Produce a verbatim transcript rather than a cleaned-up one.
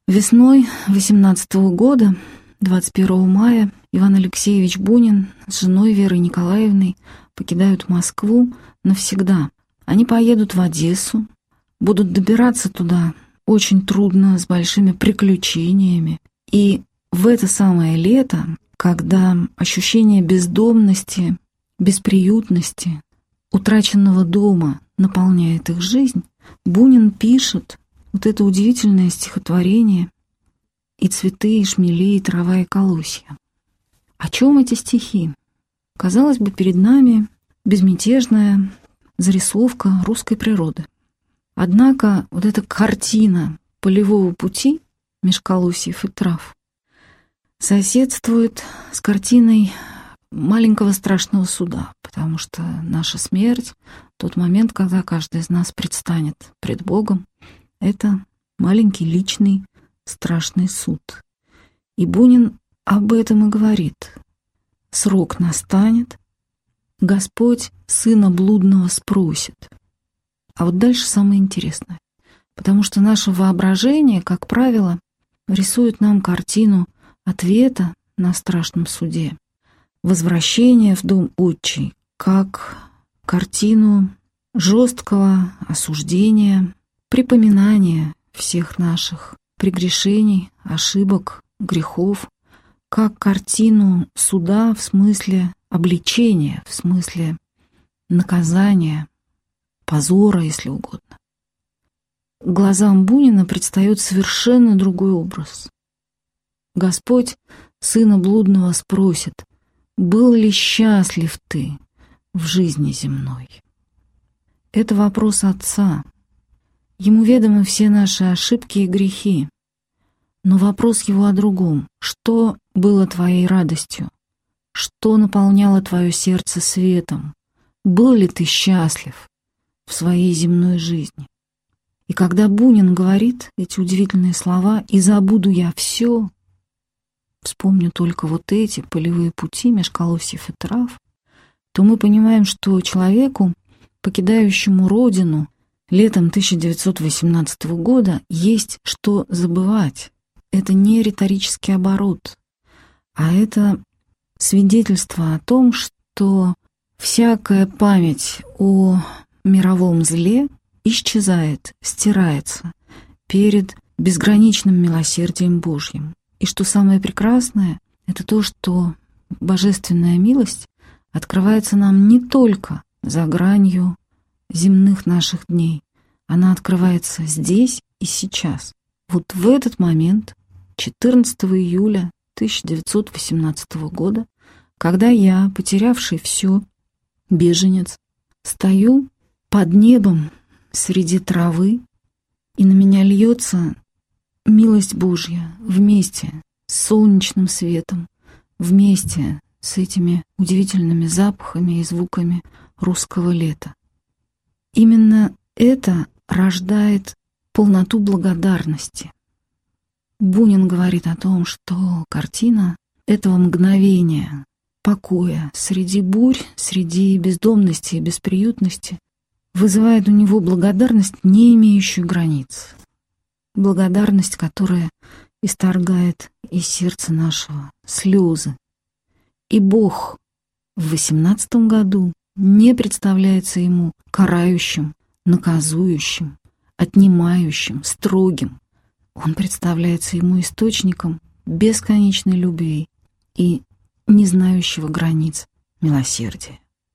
Весной восемнадцатого года, двадцать первого мая, Иван Алексеевич Бунин с женой Верой Николаевной покидают Москву навсегда. Они поедут в Одессу, будут добираться туда очень трудно, с большими приключениями. И в это самое лето, когда ощущение бездомности, бесприютности, утраченного дома наполняет их жизнь, Бунин пишет вот это удивительное стихотворение «И цветы, и шмели, и трава, и колосья». О чем эти стихи? Казалось бы, перед нами безмятежная зарисовка русской природы. Однако вот эта картина полевого пути меж колосьев и трав соседствует с картиной маленького страшного суда, потому что наша смерть, тот момент, когда каждый из нас предстанет пред Богом, это маленький личный страшный суд. И Бунин об этом и говорит. «Срок настанет, Господь сына блудного спросит». А вот дальше самое интересное, потому что наше воображение, как правило, рисует нам картину ответа на страшном суде, возвращения в дом отчий, как картину жесткого осуждения, припоминания всех наших прегрешений, ошибок, грехов, как картину суда в смысле обличения, в смысле наказания, позора, если угодно. Глазам Бунина предстает совершенно другой образ. Господь сына блудного спросит: «Был ли счастлив ты в жизни земной?» Это вопрос Отца. Ему ведомы все наши ошибки и грехи. Но вопрос его о другом. Что было твоей радостью? Что наполняло твое сердце светом? Был ли ты счастлив в своей земной жизни? И когда Бунин говорит эти удивительные слова «и забуду я все», вспомню только вот эти полевые пути меж колосьев и трав, то мы понимаем, что человеку, покидающему родину летом тысяча девятьсот восемнадцатого года, есть что забывать. Это не риторический оборот, а это свидетельство о том, что всякая память о мировом зле исчезает, стирается перед безграничным милосердием Божьим. И что самое прекрасное, это то, что божественная милость открывается нам не только за гранью земных наших дней. Она открывается здесь и сейчас. Вот в этот момент, четырнадцатого июля тысяча девятьсот восемнадцатого года, когда я, потерявший все, беженец, стою под небом среди травы, и на меня льется милость Божья вместе с солнечным светом, вместе с этими удивительными запахами и звуками русского лета. Именно это рождает полноту благодарности. Бунин говорит о том, что картина этого мгновения покоя среди бурь, среди бездомности и бесприютности вызывает у него благодарность, не имеющую границ. Благодарность, которая исторгает из сердца нашего слезы. И Бог в восемнадцатом году не представляется ему карающим, наказующим, отнимающим, строгим. Он представляется ему источником бесконечной любви и не знающего границ милосердия.